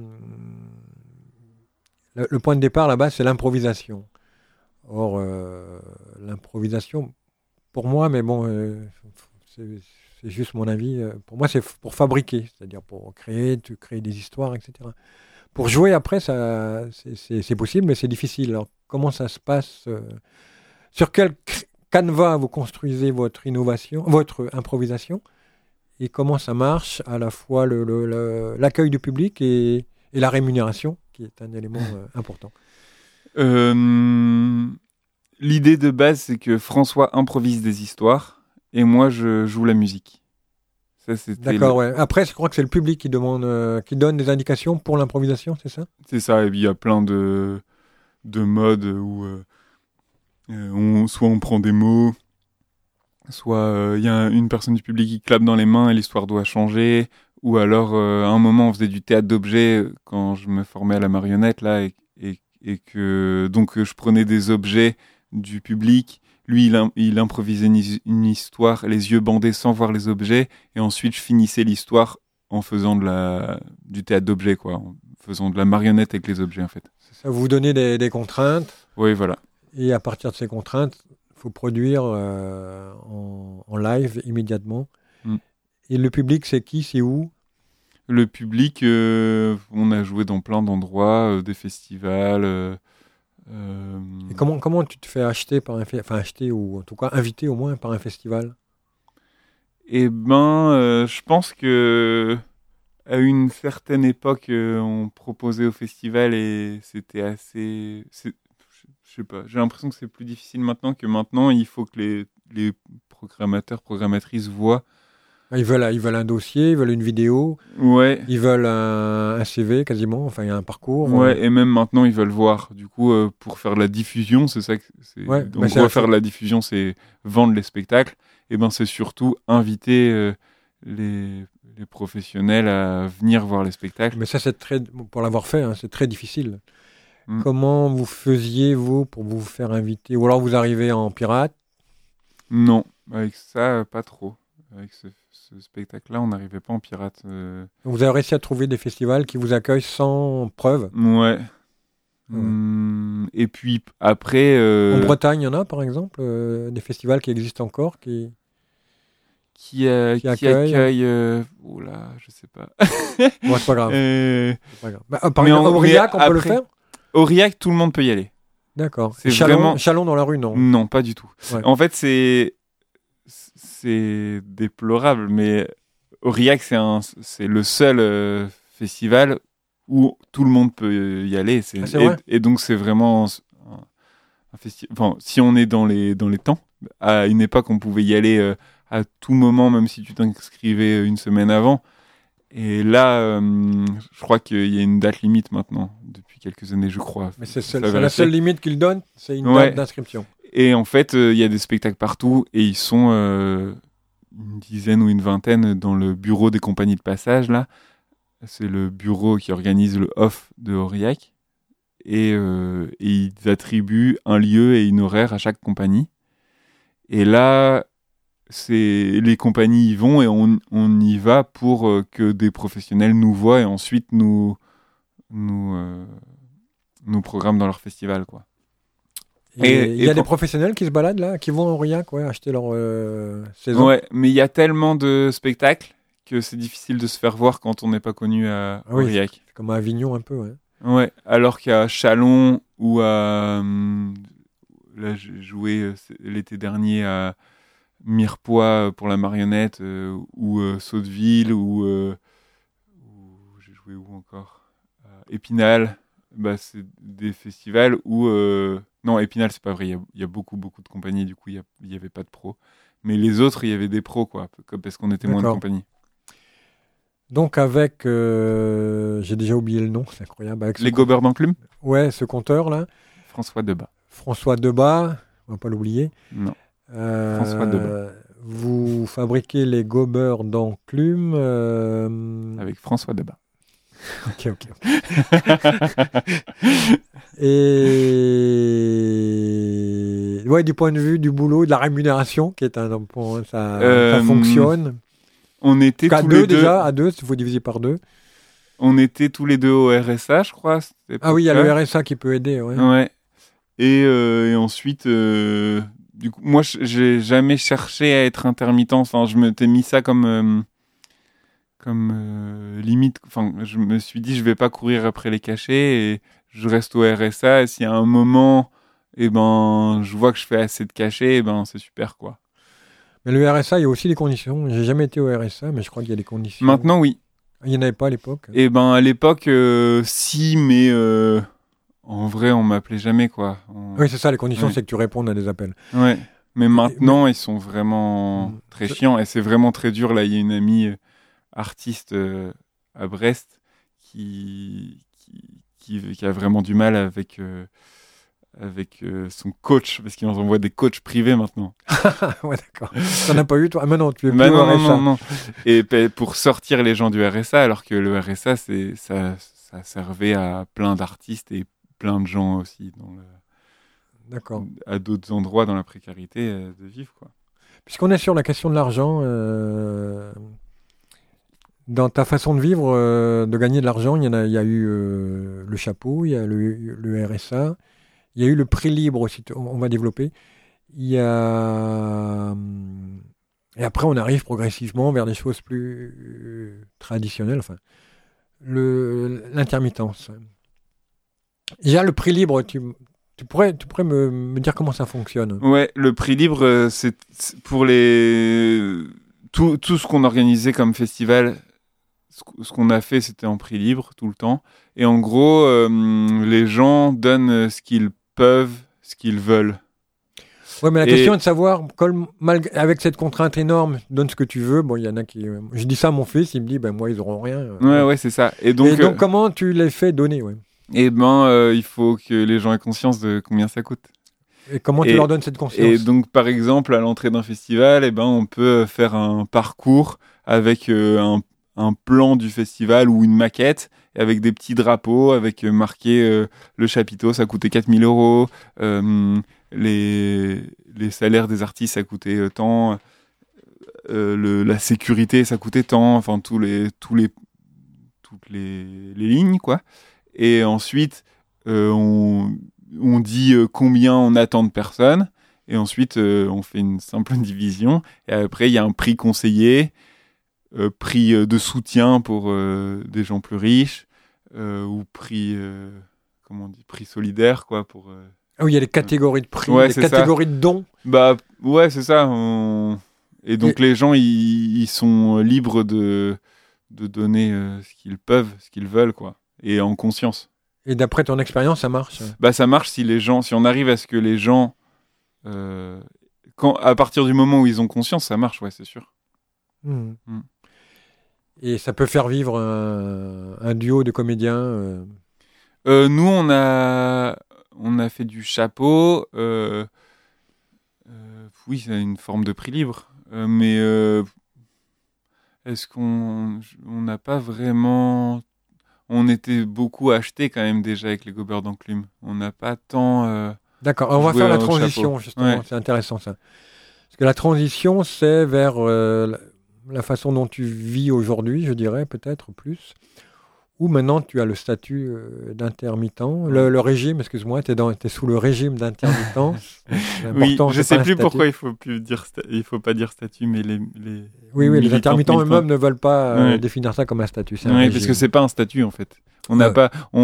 le point de départ là-bas, c'est l'improvisation. Or, l'improvisation, pour moi, mais bon, c'est juste mon avis, pour moi, c'est pour fabriquer, c'est-à-dire pour créer des histoires, etc. Pour jouer après, c'est possible, mais c'est difficile. Alors, comment ça se passe sur quel canevas vous construisez votre improvisation et comment ça marche, à la fois l'accueil du public et la rémunération, qui est un élément important. L'idée de base, c'est que François improvise des histoires et moi, je joue la musique. D'accord, ouais. Après, je crois que c'est le public qui donne des indications pour l'improvisation, c'est ça ? C'est ça, et puis il y a plein de modes où soit on prend des mots, soit il y a une personne du public qui clappe dans les mains et l'histoire doit changer, ou alors à un moment on faisait du théâtre d'objets quand je me formais à la marionnette là, et que donc je prenais des objets du public. Lui, il improvisait une histoire, les yeux bandés sans voir les objets, et ensuite je finissais l'histoire en faisant du théâtre d'objets, quoi, en faisant de la marionnette avec les objets, en fait. C'est ça, vous donnez des contraintes. Oui, voilà. Et à partir de ces contraintes, il faut produire en live immédiatement. Et le public, c'est qui, c'est où ? Le public, on a joué dans plein d'endroits, des festivals. Et comment tu te fais acheter acheter ou en tout cas inviter au moins par un festival ? Eh ben, je pense que à une certaine époque, on proposait au festival et c'était assez. Je sais pas. J'ai l'impression que c'est plus difficile maintenant il faut que les programmateurs, programmatrices voient. Ils veulent un dossier, ils veulent une vidéo, ouais. Ils veulent un CV quasiment, enfin il y a un parcours. Ouais, et même maintenant ils veulent voir. Du coup, pour faire de la diffusion, c'est ça que c'est. Ouais, donc, faire de la diffusion, c'est vendre les spectacles. Et ben, c'est surtout inviter les professionnels à venir voir les spectacles. Mais ça, pour l'avoir fait, c'est très difficile. Comment vous faisiez, vous, pour vous faire inviter ? Ou alors vous arrivez en pirate ? Non, avec ça, pas trop. Avec ce spectacle-là, on n'arrivait pas en pirate. Vous avez réussi à trouver des festivals qui vous accueillent sans preuve ? Ouais. Et puis après... En Bretagne, il y en a, par exemple, des festivals qui existent encore, qui accueillent... Oula, je sais pas. Bon, c'est pas grave. Par exemple, Aurillac, on peut le faire ? Aurillac, tout le monde peut y aller. D'accord. Chalon dans la rue, non ? Non, pas du tout. Ouais. En fait, c'est déplorable, mais Aurillac, c'est le seul festival où tout le monde peut y aller. Et donc, c'est vraiment un festival. Enfin, si on est dans les temps, à une époque, on pouvait y aller à tout moment, même si tu t'inscrivais une semaine avant. Et là, je crois qu'il y a une date limite maintenant, depuis quelques années, je crois. Mais c'est la seule limite qu'il donne, c'est une date d'inscription. Et en fait, il y a des spectacles partout et ils sont une dizaine ou une vingtaine dans le bureau des compagnies de passage, là. C'est le bureau qui organise le off de Aurillac. Et ils attribuent un lieu et une horaire à chaque compagnie. Et là, les compagnies y vont et on y va pour que des professionnels nous voient et ensuite nous programment dans leur festival, quoi. Et il y a des professionnels qui se baladent là, qui vont à Aurillac, acheter leur saison. Ouais, mais il y a tellement de spectacles que c'est difficile de se faire voir quand on n'est pas connu à Aurillac. C'est comme à Avignon un peu, ouais. Ouais, alors qu'à Chalon ou à... là, j'ai joué l'été dernier à Mirepoix pour la marionnette ou Sotteville ou j'ai joué où encore ? Épinal. c'est des festivals où... Non, Épinal, c'est pas vrai. Il y a beaucoup, beaucoup de compagnies. Du coup, il y avait pas de pros. Mais les autres, il y avait des pros, quoi. Parce qu'on était moins de compagnies. Donc avec... j'ai déjà oublié le nom, c'est incroyable. Avec les Gobeurs d'Enclume. Ouais, ce conteur-là. François Debat. François Debat, on va pas l'oublier. Non. François Debat. Vous fabriquez les Gobeurs d'Enclume... Avec François Debat. Ok. Et ouais, du point de vue du boulot, de la rémunération, qui est un point, ça fonctionne. On était tous les deux déjà, à deux, il faut diviser par deux. On était tous les deux au RSA, je crois. Ah oui, il y a le RSA qui peut aider. Ouais. Et ensuite, du coup, moi, j'ai jamais cherché à être intermittent. Enfin, je m'étais mis ça comme limite. Enfin, je me suis dit, je vais pas courir après les cachets et je reste au RSA. Et s'il y a un moment, je vois que je fais assez de cachets, c'est super, quoi. Mais le RSA, il y a aussi des conditions. J'ai jamais été au RSA, mais je crois qu'il y a des conditions. Maintenant, oui. Il n'y en avait pas à l'époque. À l'époque, si, mais en vrai, on m'appelait jamais, quoi. Oui, c'est ça, les conditions, c'est que tu répondes à des appels. Ouais. Mais maintenant, ils sont vraiment très chiants et c'est vraiment très dur. Là, il y a une amie artiste à Brest qui a vraiment du mal avec son coach, parce qu'il nous envoie des coachs privés maintenant. Ouais, d'accord. T'en as pas eu, toi? Ah, non, tu es plus au RSA. Non. Et pour sortir les gens du RSA, alors que le RSA, ça servait à plein d'artistes et plein de gens aussi D'accord. À d'autres endroits dans la précarité de vivre, quoi. Puisqu'on est sur la question de l'argent, dans ta façon de vivre, de gagner de l'argent, il y a eu le chapeau, il y a le RSA, il y a eu le prix libre aussi, on va développer. Il y a... Et après, on arrive progressivement vers des choses plus traditionnelles, enfin, l'intermittence. Déjà, le prix libre, tu pourrais me dire comment ça fonctionne? Ouais, le prix libre, c'est pour tout ce qu'on organisait comme festival. Ce qu'on a fait, c'était en prix libre tout le temps. Et en gros, les gens donnent ce qu'ils peuvent, ce qu'ils veulent. Ouais, mais la question est de savoir, avec cette contrainte énorme, donne ce que tu veux. Bon, il y en a qui... je dis ça à mon fils, il me dit, moi, ils n'auront rien. Ouais, c'est ça. Et donc, comment tu les fais donner, ouais? Il faut que les gens aient conscience de combien ça coûte. Et comment tu leur donnes cette conscience? Et donc, par exemple, à l'entrée d'un festival, on peut faire un parcours avec un plan du festival ou une maquette avec des petits drapeaux, avec marqué le chapiteau, ça coûtait 4 000 €, les salaires des artistes, ça coûtait tant, la sécurité, ça coûtait tant, enfin toutes les lignes, quoi. Et ensuite, on dit combien on attend de personnes, et ensuite on fait une simple division, et après il y a un prix conseillé, prix de soutien pour des gens plus riches, ou prix prix solidaire, quoi, pour Ah oui, il y a des catégories de prix, ouais, des catégories de dons. Ouais, c'est ça. Et donc les gens, ils sont libres de donner ce qu'ils peuvent, ce qu'ils veulent, quoi, et en conscience. Et d'après ton expérience, ça marche? Ça marche si on arrive à ce que les gens, à partir du moment où ils ont conscience, ça marche, ouais, c'est sûr. Et ça peut faire vivre un duo de comédiens. Nous, on a fait du chapeau. Oui, c'est une forme de prix libre. Mais est-ce qu'on n'a pas vraiment... On était beaucoup achetés quand même déjà avec les Gobeurs d'Enclume. On n'a pas tant... D'accord, on va faire la transition, justement. Ouais. C'est intéressant, ça. Parce que la transition, c'est vers la façon dont tu vis aujourd'hui, je dirais, peut-être plus. Ou maintenant, tu as le statut d'intermittent. Le régime, excuse-moi, tu es sous le régime d'intermittence. Oui, je ne sais plus pourquoi il faut pas dire statut, mais les intermittents eux-mêmes ne veulent pas définir ça comme un statut. Oui, parce que c'est pas un statut, en fait. On a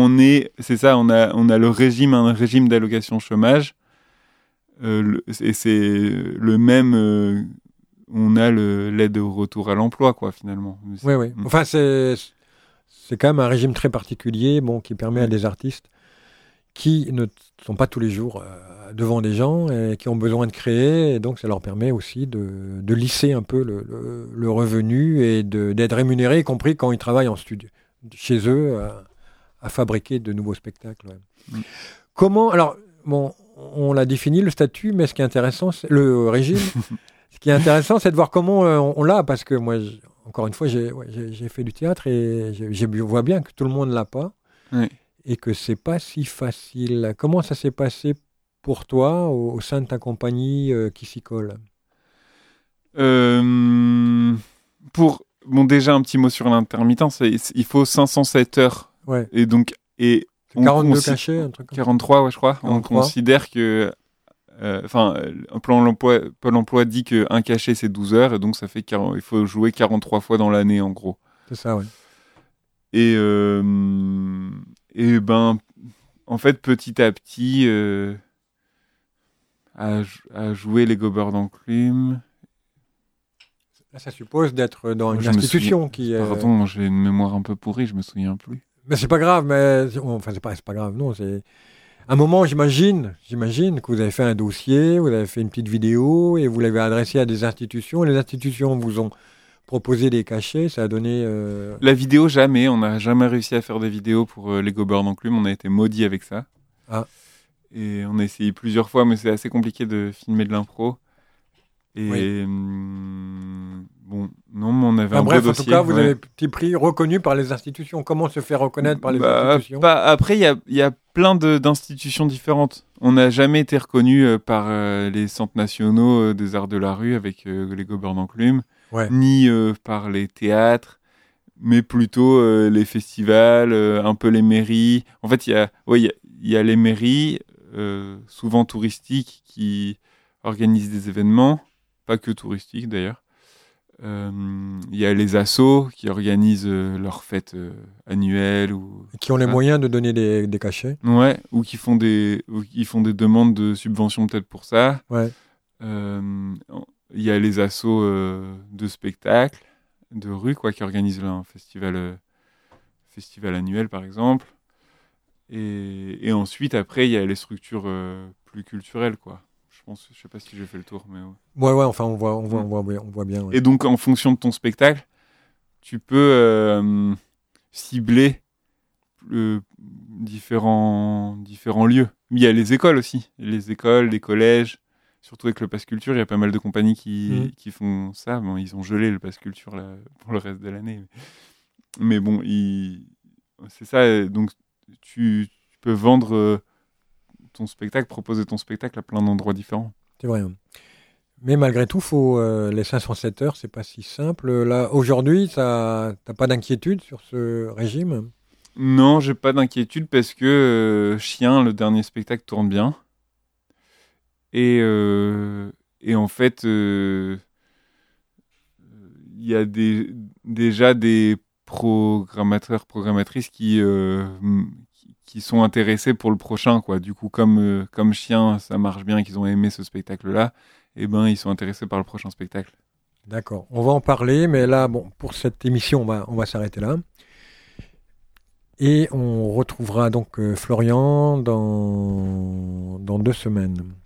le régime, un régime d'allocation chômage, et c'est le même... on a l'aide au retour à l'emploi, quoi, finalement. Oui. Enfin, c'est quand même un régime très particulier, qui permet à des artistes qui ne sont pas tous les jours devant des gens et qui ont besoin de créer. Et donc, ça leur permet aussi de lisser un peu le revenu et d'être rémunérés, y compris quand ils travaillent en studio, chez eux, à fabriquer de nouveaux spectacles. Ouais. Comment... Alors, bon, on l'a défini, le statut, mais ce qui est intéressant, c'est le régime. Ce qui est intéressant, c'est de voir comment on l'a, parce que moi, encore une fois, j'ai fait du théâtre et je vois bien que tout le monde ne l'a pas. Oui. Et que c'est pas si facile. Comment ça s'est passé pour toi au sein de ta compagnie qui s'y colle? Déjà un petit mot sur l'intermittence. Il faut 507 heures. Ouais. Et donc 42 cachets, un truc comme 43, ouais, je crois. 43. On considère que Pôle emploi dit qu'un cachet c'est 12 heures et donc ça fait il faut jouer 43 fois dans l'année en gros. C'est ça, ouais. Et en fait, petit à petit, à jouer les Gobeurs d'Enclume. Là, ça suppose d'être dans une institution qui est... Pardon, j'ai une mémoire un peu pourrie, je me souviens plus. Mais c'est pas grave, enfin, c'est pas grave, non. C'est... À un moment, j'imagine que vous avez fait un dossier, vous avez fait une petite vidéo et vous l'avez adressé à des institutions. Les institutions vous ont proposé des cachets, ça a donné... La vidéo, jamais. On n'a jamais réussi à faire des vidéos pour les Gobeurs d'Enclume. On a été maudits avec ça. Ah. Et on a essayé plusieurs fois, mais c'est assez compliqué de filmer de l'impro. Et oui. Bon, non, mais on avait un bref, beau dossier. En tout cas, vous avez petit prix reconnu par les institutions. Comment se faire reconnaître par les institutions? Après, il y a plein d'institutions différentes. On n'a jamais été reconnu par les centres nationaux des arts de la rue avec les Gobeurs d'Enclume, ni par les théâtres, mais plutôt les festivals, un peu les mairies. En fait, il y a les mairies, souvent touristiques, qui organisent des événements, pas que touristiques d'ailleurs. Il y a les assos qui organisent leurs fêtes annuelles ou qui ont les moyens de donner des cachets. Ouais, ou qui font des demandes de subventions peut-être pour ça. Ouais. Il y a les assos de spectacles de rue qui organisent un festival annuel par exemple. Et ensuite après il y a les structures plus culturelles quoi. Je sais pas si j'ai fait le tour, mais ouais. Enfin, on voit bien. Ouais. Et donc, en fonction de ton spectacle, tu peux cibler différents lieux. Il y a les écoles aussi, les écoles, les collèges. Surtout avec le Pass Culture, il y a pas mal de compagnies qui font ça. Bon, ils ont gelé le Pass Culture là, pour le reste de l'année. Mais bon, c'est ça. Donc, tu peux vendre ton spectacle, proposer ton spectacle à plein d'endroits différents. C'est vrai. Mais malgré tout, les 507 heures, c'est pas si simple. Là, aujourd'hui, t'as pas d'inquiétude sur ce régime? Non, j'ai pas d'inquiétude parce que Chien, le dernier spectacle, tourne bien. Et en fait, il y a déjà des programmateurs, programmatrices qui sont intéressés pour le prochain, quoi. Du coup, comme Chien, ça marche bien, qu'ils ont aimé ce spectacle-là, eh ben, ils sont intéressés par le prochain spectacle. D'accord. On va en parler, mais là, bon, pour cette émission, on va s'arrêter là. Et on retrouvera donc Florian dans 2 semaines.